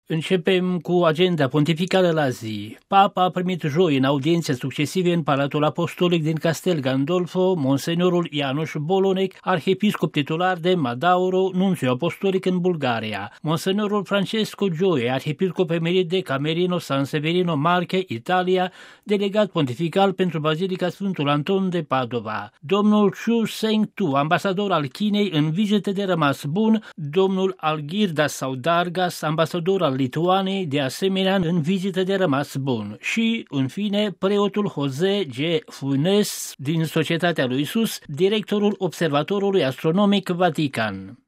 Începem cu agenda pontificală la zi. Papa a primit joi în audiențe succesive în Palatul Apostolic din Castel Gandolfo Monseniorul János Bolonec, arhiepiscop titular de Madauro, nunțiu apostolic în Bulgaria, Monseniorul Francesco Gioie, arhiepiscop emerit de Camerino San Severino Marche, Italia, delegat pontifical pentru Bazilica Sfântul Anton de Padova, domnul Chu Seng-tu, ambasador al Chinei în vizite de rămas bun, domnul Algirdas Saudargas, ambasador al Lituaniei, de asemenea în vizită de rămas bun, și, în fine, preotul Jose G. Funes din Societatea lui Isus, directorul Observatorului Astronomic Vatican.